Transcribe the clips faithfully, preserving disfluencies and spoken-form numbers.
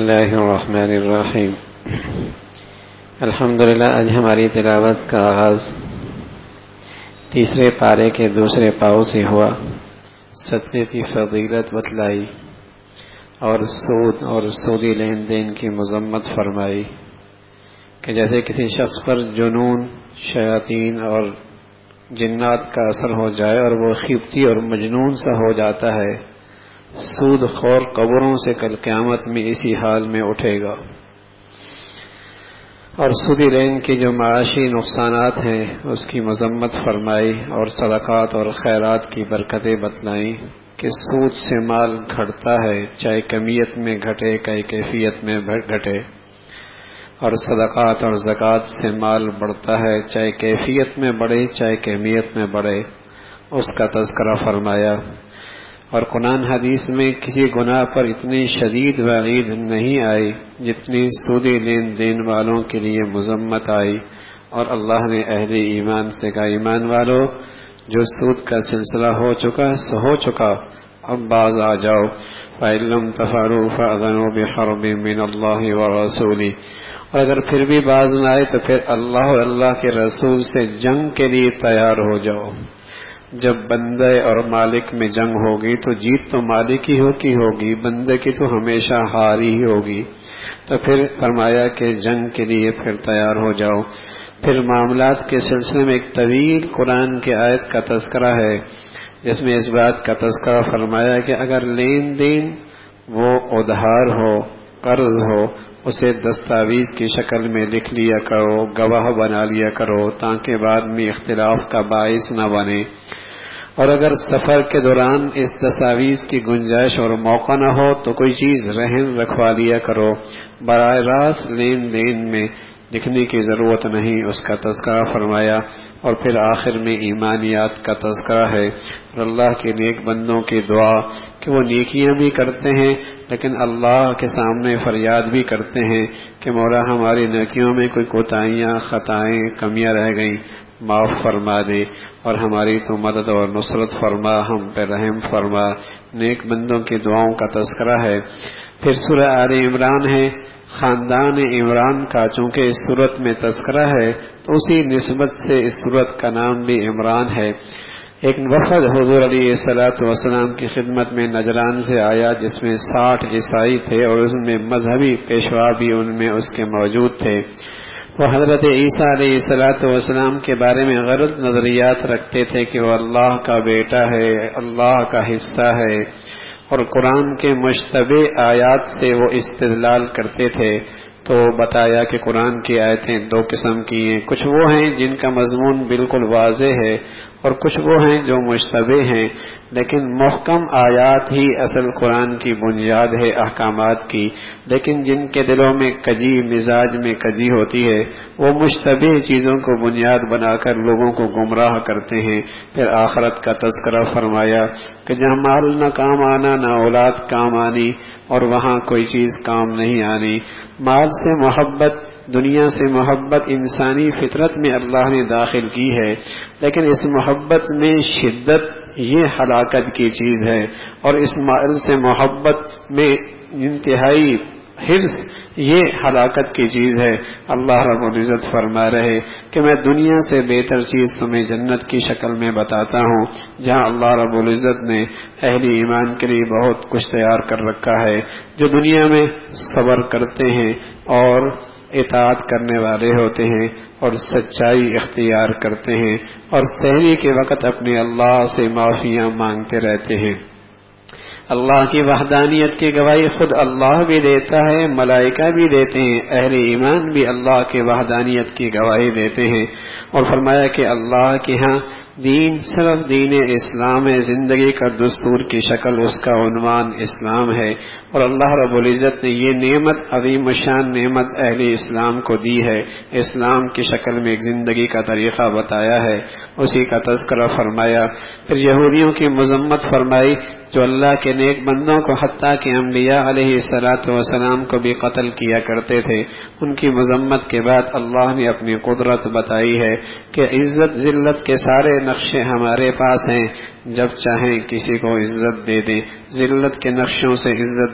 اللہ الرحمن الرحیم۔ الحمدللہ آج ہماری تلاوت کا آغاز تیسرے پارے کے دوسرے پاؤ سے ہوا۔ صدقے کی فضیلت بتلائی اور سود اور سودی لین دین کی مذمت فرمائی کہ جیسے کسی شخص پر جنون، شیاطین اور جنات کا اثر ہو جائے اور وہ خیبتی اور مجنون سا ہو جاتا ہے، سود خور قبروں سے کل قیامت میں اسی حال میں اٹھے گا۔ اور سودی لین کے جو معاشی نقصانات ہیں اس کی مذمت فرمائی اور صدقات اور خیرات کی برکتیں بتلائیں کہ سود سے مال گھٹتا ہے، چاہے کمیت میں گھٹے چاہے کیفیت میں گھٹے، اور صدقات اور زکوٰۃ سے مال بڑھتا ہے، چاہے کیفیت میں بڑھے چاہے کمیت میں بڑھے، اس کا تذکرہ فرمایا۔ اور قرآن حدیث میں کسی گناہ پر اتنی شدید وعید نہیں آئی جتنی سودی لین دین والوں کے لیے مذمت آئی، اور اللہ نے اہل ایمان سے کہا، ایمان والو جو سود کا سلسلہ ہو چکا سو ہو چکا، اب باز آ جاؤ۔ فَإِن لَّمْ تَفْعَلُوا فَأْذَنُوا بِحَرْبٍ مِّنَ اللَّهِ وَرَسُولِهِ، اور اگر پھر بھی باز نہ آئے تو پھر اللہ اور اللہ کے رسول سے جنگ کے لیے تیار ہو جاؤ۔ جب بندے اور مالک میں جنگ ہوگی تو جیت تو مالک ہی ہو کی ہوگی، بندے کی تو ہمیشہ ہار ہی ہوگی۔ تو پھر فرمایا کہ جنگ کے لیے پھر تیار ہو جاؤ۔ پھر معاملات کے سلسلے میں ایک طویل قرآن کی آیت کا تذکرہ ہے جس میں اس بات کا تذکرہ فرمایا کہ اگر لین دین وہ ادھار ہو، قرض ہو، اسے دستاویز کی شکل میں لکھ لیا کرو، گواہ بنا لیا کرو تاکہ بعد میں اختلاف کا باعث نہ بنے۔ اور اگر سفر کے دوران اس دستاویز کی گنجائش اور موقع نہ ہو تو کوئی چیز رہن رکھوا لیا کرو، براہ راست لین دین میں لکھنے کی ضرورت نہیں، اس کا تذکرہ فرمایا۔ اور پھر آخر میں ایمانیات کا تذکرہ ہے اور اللہ کے نیک بندوں کی دعا کہ وہ نیکیاں بھی کرتے ہیں لیکن اللہ کے سامنے فریاد بھی کرتے ہیں کہ مولا ہماری نیکیوں میں کوئی کوتاہیاں، خطائیں، کمیاں رہ گئیں، معاف فرما دے اور ہماری تو مدد اور نصرت فرما، ہم پہ رحم فرما۔ نیک بندوں کی دعاؤں کا تذکرہ ہے۔ پھر سورہ آل عمران ہے، خاندان عمران کا چونکہ اس سورت میں تذکرہ ہے تو اسی نسبت سے اس سورت کا نام بھی عمران ہے۔ ایک وفد حضور علیہ الصلوۃ والسلام کی خدمت میں نجران سے آیا جس میں ساٹھ عیسائی تھے اور اس میں مذہبی پیشوا بھی ان میں اس کے موجود تھے۔ وہ حضرت عیسیٰ علیہ الصلوۃ والسلام کے بارے میں غلط نظریات رکھتے تھے کہ وہ اللہ کا بیٹا ہے، اللہ کا حصہ ہے، اور قرآن کے مشتبہ آیات سے وہ استدلال کرتے تھے۔ تو بتایا کہ قرآن کی آیتیں دو قسم کی ہیں، کچھ وہ ہیں جن کا مضمون بالکل واضح ہے اور کچھ وہ ہیں جو مشتبہ ہیں، لیکن محکم آیات ہی اصل قرآن کی بنیاد ہے احکامات کی، لیکن جن کے دلوں میں کجی، مزاج میں کجی ہوتی ہے وہ مشتبہ چیزوں کو بنیاد بنا کر لوگوں کو گمراہ کرتے ہیں۔ پھر آخرت کا تذکرہ فرمایا کہ جہاں مال نہ کام آنا نہ اولاد کام آنی اور وہاں کوئی چیز کام نہیں آنی۔ مال سے محبت، دنیا سے محبت انسانی فطرت میں اللہ نے داخل کی ہے، لیکن اس محبت میں شدت یہ ہلاکت کی چیز ہے، اور اس مال سے محبت میں انتہائی حرص یہ ہلاکت کی چیز ہے۔ اللہ رب العزت فرما رہے کہ میں دنیا سے بہتر چیز تمہیں جنت کی شکل میں بتاتا ہوں، جہاں اللہ رب العزت نے اہل ایمان کے لیے بہت کچھ تیار کر رکھا ہے، جو دنیا میں صبر کرتے ہیں اور اطاعت کرنے والے ہوتے ہیں اور سچائی اختیار کرتے ہیں اور سحری کے وقت اپنے اللہ سے معافیاں مانگتے رہتے ہیں۔ اللہ کی وحدانیت کی گواہی خود اللہ بھی دیتا ہے، ملائکہ بھی دیتے ہیں، اہل ایمان بھی اللہ کی وحدانیت کی گواہی دیتے ہیں۔ اور فرمایا کہ اللہ کے ہاں دین صرف دین اسلام ہے، زندگی کا دستور کی شکل اس کا عنوان اسلام ہے، اور اللہ رب العزت نے یہ نعمت، عظیم الشان نعمت اہل اسلام کو دی ہے، اسلام کی شکل میں ایک زندگی کا طریقہ بتایا ہے، اسی کا تذکرہ فرمایا۔ پھر یہودیوں کی مذمت فرمائی جو اللہ کے نیک بندوں کو حتیٰ کہ انبیاء علیہ الصلوۃ والسلام کو بھی قتل کیا کرتے تھے، ان کی مذمت کے بعد اللہ نے اپنی قدرت بتائی ہے کہ عزت ذلت کے سارے نقشے ہمارے پاس ہیں، جب چاہیں کسی کو عزت دے دیں، ذلت کے نقشوں سے عزت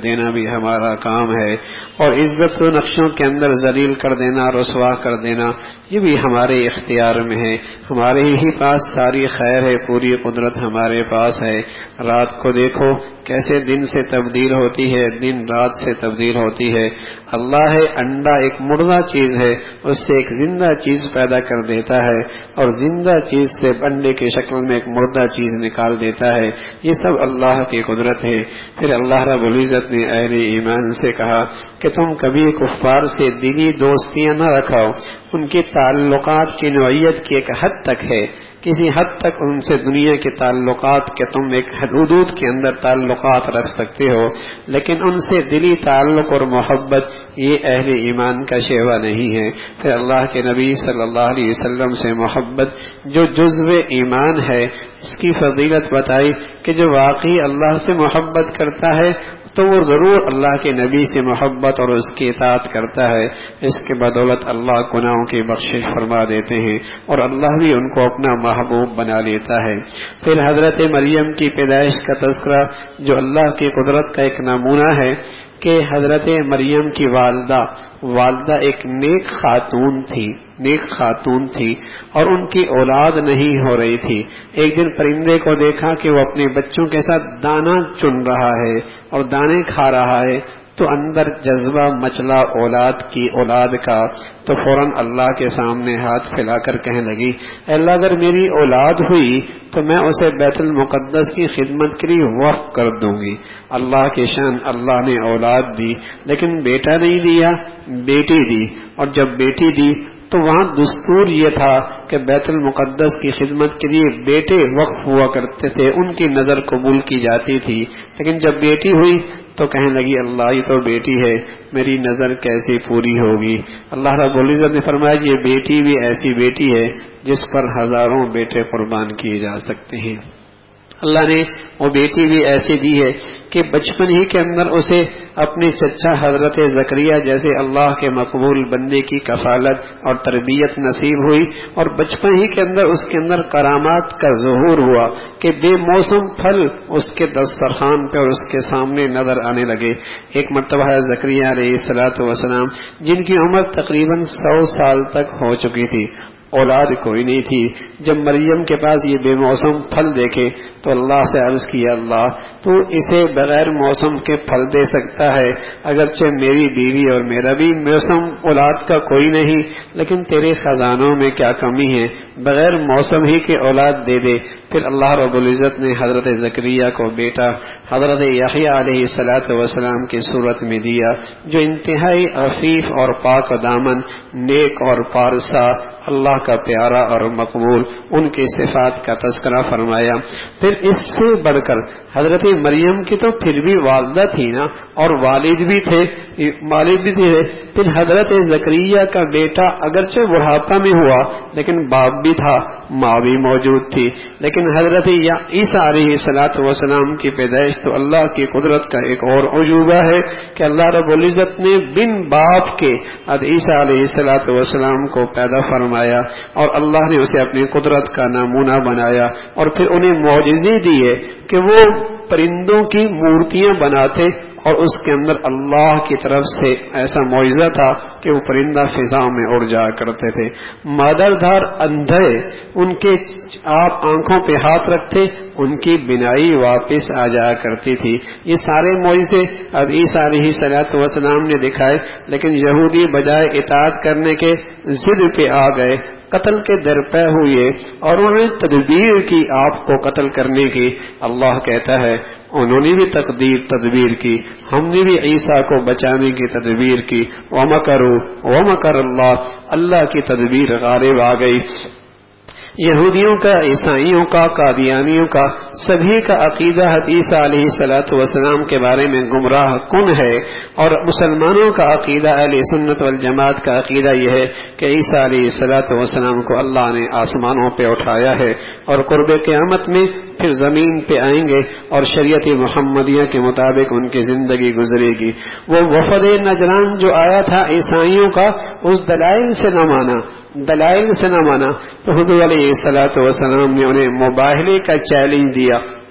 دینا بھی ہمارا کام ہے، اور عزت و نقشوں کے اندر ذلیل کر دینا، رسوا کر دینا، یہ بھی ہمارے اختیار میں ہے۔ ہمارے ہی پاس ساری خیر ہے، پوری قدرت ہمارے پاس ہے۔ رات کو دیکھو کیسے دن سے تبدیل ہوتی ہے، دن رات سے تبدیل ہوتی ہے۔ اللہ ہے انڈا ایک مردہ چیز ہے، اس سے ایک زندہ چیز پیدا کر دیتا ہے، اور زندہ چیز سے انڈے کی شکل میں ایک مردہ چیز نکال دیتا ہے۔ یہ سب اللہ کی قدرت ہے۔ پھر اللہ رب العزت نے اہل ایمان سے کہا کہ تم کبھی کفار سے دلی دوستیاں نہ رکھو، ان کے تعلقات کی نوعیت کی ایک حد تک ہے، کسی حد تک ان سے دنیا کے تعلقات کے تم ایک حدود کے اندر تعلقات رکھ سکتے ہو، لیکن ان سے دلی تعلق اور محبت یہ اہل ایمان کا شیوا نہیں ہے۔ پھر اللہ کے نبی صلی اللہ علیہ وسلم سے محبت جو جزو ایمان ہے، اس کی فضیلت بتائی کہ جو واقعی اللہ سے محبت کرتا ہے تو وہ ضرور اللہ کے نبی سے محبت اور اس کی اطاعت کرتا ہے۔ اس کے بدولت اللہ گناہوں کی بخشش فرما دیتے ہیں، اور اللہ بھی ان کو اپنا محبوب بنا لیتا ہے۔ پھر حضرت مریم کی پیدائش کا تذکرہ جو اللہ کی قدرت کا ایک نمونہ ہے کہ حضرت مریم کی والدہ والدہ ایک نیک خاتون تھی نیک خاتون تھی اور ان کی اولاد نہیں ہو رہی تھی۔ ایک دن پرندے کو دیکھا کہ وہ اپنے بچوں کے ساتھ دانا چن رہا ہے اور دانے کھا رہا ہے، تو اندر جذبہ مچلا اولاد کی اولاد کا، تو فوراً اللہ کے سامنے ہاتھ پھیلا کر کہنے لگی، اے اللہ اگر میری اولاد ہوئی تو میں اسے بیت المقدس کی خدمت کے لیے وقف کر دوں گی۔ اللہ کی شان، اللہ نے اولاد دی لیکن بیٹا نہیں دیا، بیٹی دی، اور جب بیٹی دی تو وہاں دستور یہ تھا کہ بیت المقدس کی خدمت کے لیے بیٹے وقف ہوا کرتے تھے، ان کی نظر قبول کی جاتی تھی، لیکن جب بیٹی ہوئی تو کہنے لگی اللہ یہ تو بیٹی ہے، میری نظر کیسی پوری ہوگی۔ اللہ رب العزت نے فرمایا یہ بیٹی بھی ایسی بیٹی ہے جس پر ہزاروں بیٹے قربان کیے جا سکتے ہیں۔ اللہ نے وہ بیٹی بھی ایسی دی ہے کہ بچپن ہی کے اندر اسے اپنے چچا حضرت زکریا جیسے اللہ کے مقبول بندے کی کفالت اور تربیت نصیب ہوئی، اور بچپن ہی کے اندر اس کے اندر کرامات کا ظہور ہوا کہ بے موسم پھل اس کے دسترخوان پہ اور اس کے سامنے نظر آنے لگے۔ ایک مرتبہ زکریا علیہ الصلوۃ والسلام جن کی عمر تقریباً سو سال تک ہو چکی تھی، اولاد کوئی نہیں تھی، جب مریم کے پاس یہ بے موسم پھل دیکھے تو اللہ سے عرض کیا اللہ تو اسے بغیر موسم کے پھل دے سکتا ہے، اگرچہ میری بیوی اور میرا بھی موسم اولاد کا کوئی نہیں، لیکن تیرے خزانوں میں کیا کمی ہے، بغیر موسم ہی کے اولاد دے دے۔ پھر اللہ رب العزت نے حضرت زکریا کو بیٹا حضرت یحییٰ علیہ الصلوۃ والسلام کی صورت میں دیا، جو انتہائی عفیف اور پاک دامن، نیک اور پارسا، اللہ کا پیارا اور مقبول، ان کی صفات کا تذکرہ فرمایا۔ پھر اس سے بڑھ کر حضرت مریم کی تو پھر بھی والدہ تھی نا، اور والد بھی تھے والد بھی تھے پھر حضرت زکریا کا بیٹا اگرچہ بڑھاپا میں ہوا لیکن باپ بھی تھا، ماں بھی موجود تھی، لیکن حضرت عیسیٰ علیہ الصلوۃ والسلام کی پیدائش تو اللہ کی قدرت کا ایک اور عجوبہ ہے کہ اللہ رب العزت نے بن باپ کے عیسیٰ علیہ الصلوۃ والسلام کو پیدا فرمایا، اور اللہ نے اسے اپنی قدرت کا نمونہ بنایا، اور پھر انہیں معجزے دیے کہ وہ پرندوں کی مورتیاں بناتے، اور اس کے اندر اللہ کی طرف سے ایسا معجزہ تھا کہ وہ پرندہ فضا میں اڑ جا کرتے تھے۔ مادر دار اندھے ان کے آپ آنکھوں پہ ہاتھ رکھتے، ان کی بینائی واپس آ جایا کرتی تھی۔ یہ سارے معجزے اب عیسیٰ علیہ الصلوۃ والسلام نے دکھائے، لیکن یہودی بجائے اطاعت کرنے کے ضد پہ آ گئے، قتل کے درپے ہوئے، اور انہوں نے تدبیر کی آپ کو قتل کرنے کی۔ اللہ کہتا ہے انہوں نے بھی تقدیر تدبیر کی، ہم نے بھی عیسیٰ کو بچانے کی تدبیر کی۔ وَمَكَرُوا وَمَكَرَ اللَّهُ، اللہ کی تدبیر غالب آ گئی۔ یہودیوں کا، عیسائیوں کا، قادیانیوں کا، سبھی کا عقیدہ عیسیٰ علیہ الصلوۃ والسلام کے بارے میں گمراہ کن ہے، اور مسلمانوں کا عقیدہ اہل سنت والجماعت کا عقیدہ یہ ہے کہ عیسیٰ علیہ الصلوۃ والسلام کو اللہ نے آسمانوں پہ اٹھایا ہے، اور قرب قیامت میں پھر زمین پہ آئیں گے، اور شریعت محمدیہ کے مطابق ان کی زندگی گزرے گی۔ وہ وفد نجران جو آیا تھا عیسائیوں کا، اس دلائل سے نہ مانا دلائل سے نہ مانا تو حضور علیہ الصلوۃ والسلام نے انہیں مباہلے کا چیلنج دیا،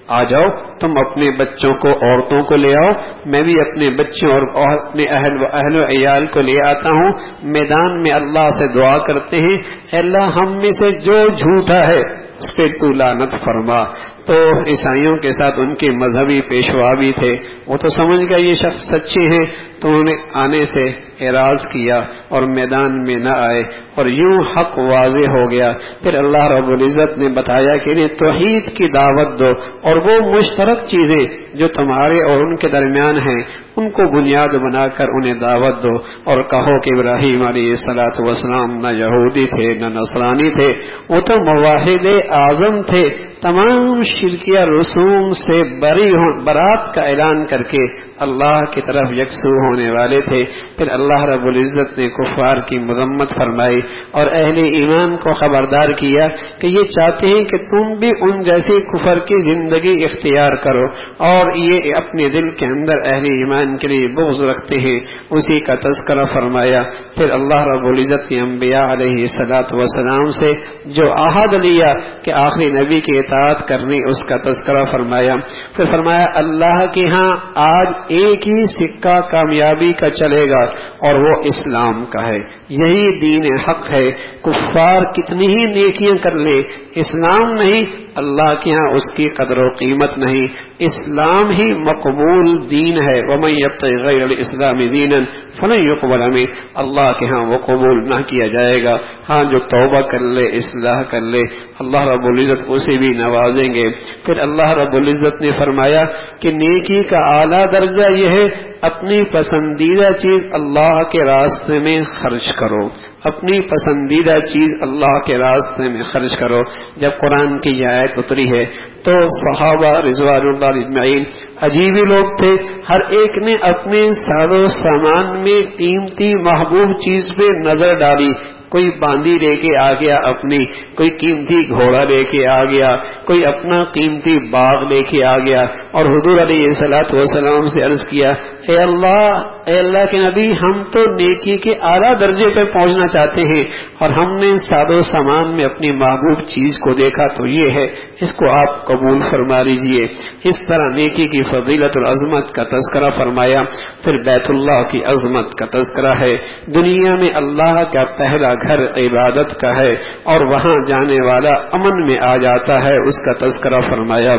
آ جاؤ تم اپنے بچوں کو عورتوں کو لے آؤ، میں بھی اپنے بچوں اور اپنے اہل و اہل و عیال کو لے آتا ہوں، میدان میں اللہ سے دعا کرتے ہیں اے اللہ ہم میں سے جو جھوٹا ہے اس پہ تو لعنت فرما۔ تو عیسائیوں کے ساتھ ان کے مذہبی پیشوا بھی تھے، وہ تو سمجھ گئے یہ شخص سچے ہیں، تو انہوں نے آنے سے اعراض کیا اور میدان میں نہ آئے، اور یوں حق واضح ہو گیا۔ پھر اللہ رب العزت نے بتایا کہ انہیں توحید کی دعوت دو، اور وہ مشترک چیزیں جو تمہارے اور ان کے درمیان ہیں ان کو بنیاد بنا کر انہیں دعوت دو، اور کہو کہ ابراہیم علیہ الصلوۃ والسلام نہ یہودی تھے نہ نصرانی تھے، وہ تو موحد اعظم تھے، تمام شرکیہ رسوم سے بری برات کا اعلان کر کے اللہ کی طرف یکسو ہونے والے تھے۔ پھر اللہ رب العزت نے کفار کی مذمت فرمائی اور اہل ایمان کو خبردار کیا کہ یہ چاہتے ہیں کہ تم بھی ان جیسی کفر کی زندگی اختیار کرو، اور یہ اپنے دل کے اندر اہل ایمان کے لیے بغض رکھتے ہیں، اسی کا تذکرہ فرمایا۔ پھر اللہ رب العزت نے انبیاء علیہ الصلوۃ والسلام سے جو عہد لیا کہ آخری نبی کی اطاعت کرنی، اس کا تذکرہ فرمایا۔ پھر فرمایا اللہ کے ہاں آج ایک ہی سکہ کامیابی کا چلے گا اور وہ اسلام کا ہے، یہی دین حق ہے، کفار کتنی ہی نیکیاں کر لے، اسلام نہیں، اللہ کے ہاں اس کی قدر و قیمت نہیں، اسلام ہی مقبول دین ہے۔ وَمَن يَبْتَغِ غَيْرَ الْإِسْلَامِ دِينًا فَلَن يُقْبَلَ مِنْهُ، اللہ کے ہاں وہ قبول نہ کیا جائے گا۔ ہاں جو توبہ کر لے، اصلاح کر لے، اللہ رب العزت اسے بھی نوازیں گے۔ پھر اللہ رب العزت نے فرمایا کہ نیکی کا اعلیٰ درجہ یہ ہے اپنی پسندیدہ چیز اللہ کے راستے میں خرچ کرو، اپنی پسندیدہ چیز اللہ کے راستے میں خرچ کرو۔ جب قرآن کی یہ آیت اتری ہے تو صحابہ رضوان اللہ اجمعین عجیب ہی لوگ تھے، ہر ایک نے اپنے ساز و سامان میں قیمتی محبوب چیز پہ نظر ڈالی، کوئی باندی لے کے آ گیا اپنی، کوئی قیمتی گھوڑا لے کے آ گیا، کوئی اپنا قیمتی باغ لے کے آ گیا، اور حضور علیہ الصلوۃ والسلام سے عرض کیا اے اللہ اے اللہ کے نبی ہم تو نیکی کے اعلیٰ درجے پہ پہنچنا چاہتے ہیں، اور ہم نے ساد و سامان میں اپنی محبوب چیز کو دیکھا تو یہ ہے، اس کو آپ قبول فرما لیجئے۔ اس طرح نیکی کی فضیلت اور عظمت کا تذکرہ فرمایا۔ پھر بیت اللہ کی عظمت کا تذکرہ ہے، دنیا میں اللہ کا پہلا گھر عبادت کا ہے اور وہاں جانے والا امن میں آ جاتا ہے، اس کا تذکرہ فرمایا۔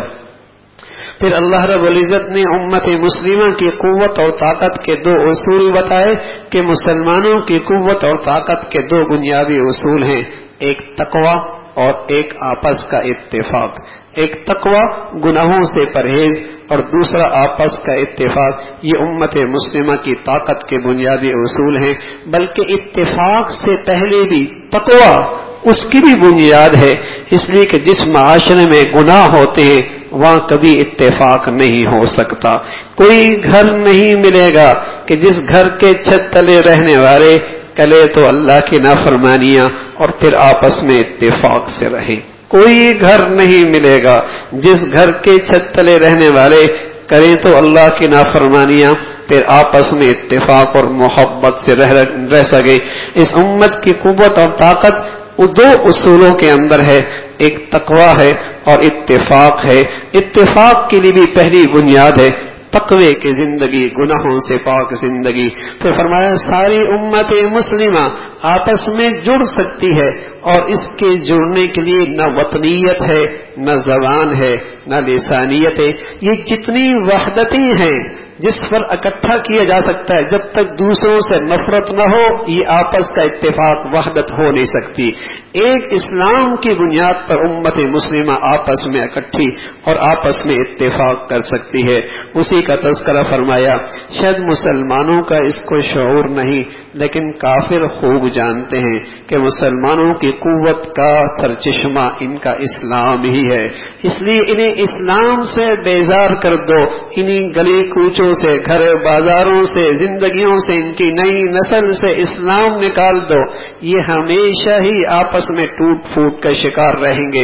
پھر اللہ رب العزت نے امت مسلمہ کی قوت اور طاقت کے دو اصول بتائے کہ مسلمانوں کی قوت اور طاقت کے دو بنیادی اصول ہیں، ایک تقوی اور ایک آپس کا اتفاق۔ ایک تقوی گناہوں سے پرہیز اور دوسرا آپس کا اتفاق، یہ امت مسلمہ کی طاقت کے بنیادی اصول ہیں، بلکہ اتفاق سے پہلے بھی تقوی اس کی بھی بنیاد ہے، اس لیے کہ جس معاشرے میں گناہ ہوتے ہیں وہاں کبھی اتفاق نہیں ہو سکتا۔ کوئی گھر نہیں ملے گا کہ جس گھر کے چھت تلے رہنے والے کلے تو اللہ کی نافرمانیاں اور پھر آپس میں اتفاق سے رہیں۔ کوئی گھر نہیں ملے گا جس گھر کے چھت تلے رہنے والے کریں تو اللہ کی نافرمانیاں پھر آپس میں اتفاق اور محبت سے رہ, رہ سکے۔ اس امت کی قوت اور طاقت دو اصولوں کے اندر ہے، ایک تقوی ہے اور اتفاق ہے۔ اتفاق کے لیے بھی پہلی بنیاد ہے تقوی کی زندگی، گناہوں سے پاک زندگی۔ پھر فرمایا ساری امت مسلمہ آپس میں جڑ سکتی ہے، اور اس کے جڑنے کے لیے نہ وطنیت ہے، نہ زبان ہے، نہ لسانیت ہے، یہ جتنی وحدتیں ہیں جس پر اکٹھا کیا جا سکتا ہے، جب تک دوسروں سے نفرت نہ ہو یہ آپس کا اتفاق وحدت ہو نہیں سکتی۔ ایک اسلام کی بنیاد پر امت مسلمہ آپس میں اکٹھی اور آپس میں اتفاق کر سکتی ہے، اسی کا تذکرہ فرمایا۔ شاید مسلمانوں کا اس کو شعور نہیں، لیکن کافر خوب جانتے ہیں کہ مسلمانوں کی قوت کا سرچشمہ ان کا اسلام ہی ہے، اس لیے انہیں اسلام سے بیزار کر دو، انہیں گلی کوچوں سے، گھر بازاروں سے، زندگیوں سے، ان کی نئی نسل سے اسلام نکال دو، یہ ہمیشہ ہی آپس میں ٹوٹ پھوٹ کا شکار رہیں گے۔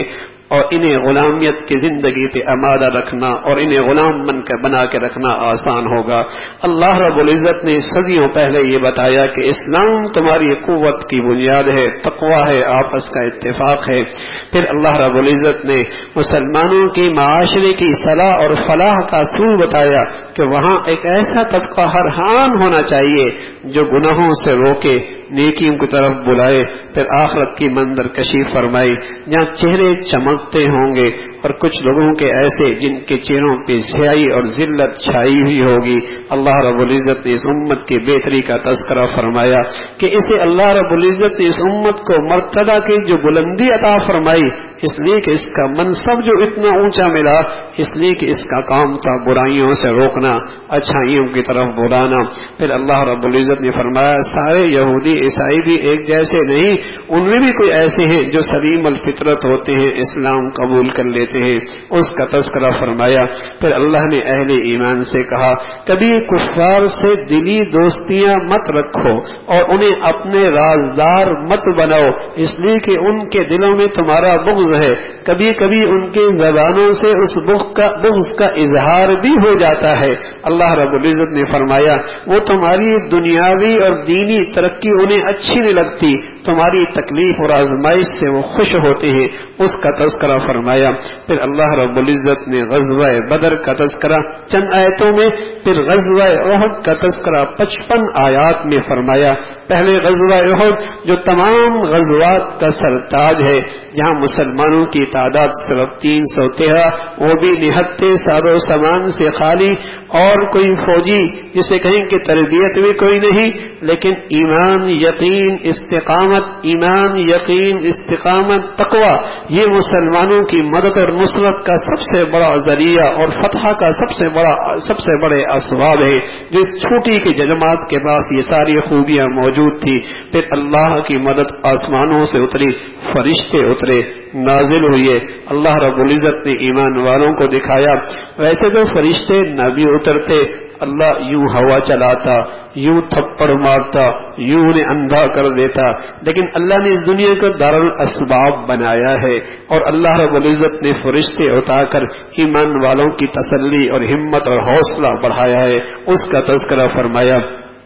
اور انہیں غلامیت کی زندگی پہ آمادہ رکھنا اور انہیں غلام بن کر بنا کے رکھنا آسان ہوگا۔ اللہ رب العزت نے صدیوں پہلے یہ بتایا کہ اسلام تمہاری قوت کی بنیاد ہے، تقویٰ ہے، آپس کا اتفاق ہے۔ پھر اللہ رب العزت نے مسلمانوں کی معاشرے کی صلاح اور فلاح کا اصول بتایا کہ وہاں ایک ایسا طبقہ ہر حال ہونا چاہیے جو گناہوں سے روکے، نیکیوں کی طرف بلائے۔ پھر آخرت کی منظر کشی فرمائی جہاں چہرے چمکتے ہوں گے اور کچھ لوگوں کے ایسے جن کے چہروں پہ سیاہی اور ذلت چھائی ہوئی ہوگی۔ اللہ رب العزت نے اس امت کی بہتری کا تذکرہ فرمایا کہ اسے اللہ رب العزت نے اس امت کو مرتبہ کی جو بلندی عطا فرمائی اس لیے کہ اس کا منصب جو اتنا اونچا ملا، اس لیے کہ اس کا کام تھا برائیوں سے روکنا، اچھائیوں کی طرف بلانا۔ پھر اللہ رب العزت نے فرمایا سارے یہودی عیسائی بھی ایک جیسے نہیں، ان میں بھی کوئی ایسے ہیں جو سلیم الفطرت ہوتے ہیں، اسلام قبول کر لیتے ہیں، اس کا تذکرہ فرمایا۔ پھر اللہ نے اہل ایمان سے کہا کبھی کفار سے دلی دوستیاں مت رکھو اور انہیں اپنے رازدار مت بناؤ، اس لیے کہ ان کے دلوں میں تمہارا بغض ہے، کبھی کبھی ان کے زبانوں سے اس بغض کا بغض کا اظہار بھی ہو جاتا ہے۔ اللہ رب العزت نے فرمایا وہ تمہاری دنیاوی اور دینی ترقی انہیں اچھی نہیں لگتی، تمہاری تکلیف اور آزمائش سے وہ خوش ہوتے ہیں، اس کا تذکرہ فرمایا۔ پھر اللہ رب العزت نے غزوہ بدر کا تذکرہ چند آیتوں میں، پھر غزوہ احد کا تذکرہ پچپن آیات میں فرمایا۔ پہلے غزوہ احد جو تمام غزوات کا سرتاج ہے، جہاں مسلمانوں کی تعداد صرف تین سو تیرہ، وہ بھی نہتے ساد و سامان سے خالی، اور کوئی فوجی جسے کہیں کہ تربیت بھی کوئی نہیں، لیکن ایمان یقین استقامت ایمان یقین استقامت تقوی یہ مسلمانوں کی مدد اور نصرت کا سب سے بڑا ذریعہ اور فتح کا سب سے بڑا سب سے بڑے اسباب ہے، جو اس چھوٹی کی جماعت کے پاس یہ ساری خوبیاں موجود تھی۔ پھر اللہ کی مدد آسمانوں سے اتری، فرشتے اترے، نازل ہوئے، اللہ رب العزت نے ایمان والوں کو دکھایا۔ ویسے تو فرشتے نہ بھی اترتے، اللہ یوں ہوا چلاتا، یوں تھپڑ مارتا، یوں انہیں اندھا کر دیتا، لیکن اللہ نے اس دنیا کو دارالاسباب بنایا ہے، اور اللہ رب العزت نے فرشتے اٹھا کر ایمان والوں کی تسلی اور ہمت اور حوصلہ بڑھایا ہے، اس کا تذکرہ فرمایا۔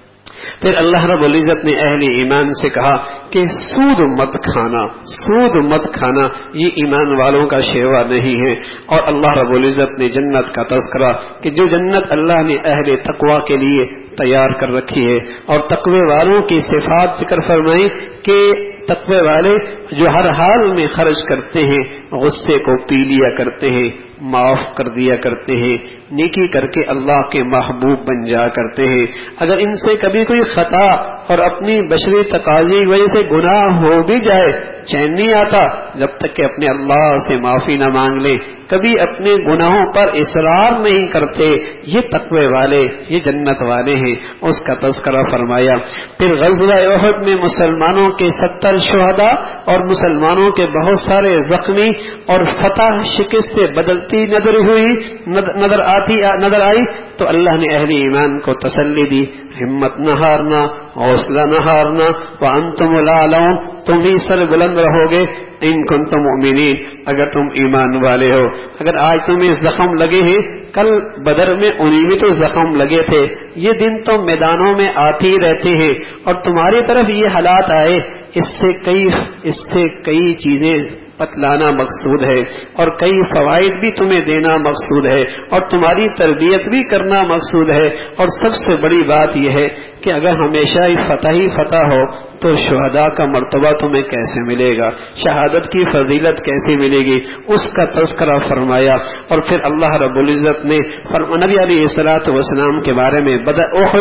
پھر اللہ رب العزت نے اہل ایمان سے کہا کہ سود مت کھانا، سود مت کھانا یہ ایمان والوں کا شیوا نہیں ہے، اور اللہ رب العزت نے جنت کا تذکرہ کہ جو جنت اللہ نے اہل تقوی کے لیے تیار کر رکھی ہے، اور تقوی والوں کی صفات ذکر فرمائی کہ تقوی والے جو ہر حال میں خرچ کرتے ہیں، غصے کو پی لیا کرتے ہیں، معاف کر دیا کرتے ہیں، نیکی کر کے اللہ کے محبوب بن جا کرتے ہیں۔ اگر ان سے کبھی کوئی خطا اور اپنی بشری تقاضے کی وجہ سے گناہ ہو بھی جائے، چین نہیں آتا جب تک کہ اپنے اللہ سے معافی نہ مانگ لیں، کبھی اپنے گناہوں پر اصرار نہیں کرتے، یہ تقوی والے، یہ جنت والے ہیں، اس کا تذکرہ فرمایا۔ پھر غزوہ احد میں مسلمانوں کے ستر شہداء اور مسلمانوں کے بہت سارے زخمی، اور فتح شکست سے بدلتی نظر ہوئی نظر آتی نظر آئی تو اللہ نے اہل ایمان کو تسلی دی، ہمت نہ ہارنا، حوصلہ نہ ہارنا، وانتم الاعلون، تم ہی سر بلند رہو گے، ان کنتم مؤمنین، اگر تم ایمان والے ہو۔ اگر آج تمہیں زخم لگے ہیں، کل بدر میں انہیں بھی تو زخم لگے تھے، یہ دن تو میدانوں میں آتے ہی رہتے ہیں، اور تمہاری طرف یہ حالات آئے، اس سے کئی اس سے کئی چیزیں بتلانا مقصود ہے، اور کئی فوائد بھی تمہیں دینا مقصود ہے، اور تمہاری تربیت بھی کرنا مقصود ہے، اور سب سے بڑی بات یہ ہے کہ اگر ہمیشہ ہی فتح ہی فتح ہو تو شہداء کا مرتبہ تمہیں کیسے ملے گا، شہادت کی فضیلت کیسے ملے گی، اس کا تذکرہ فرمایا۔ اور پھر اللہ رب العزت نے نبی علیہ الصلوۃ والسلام کے بارے میں بدر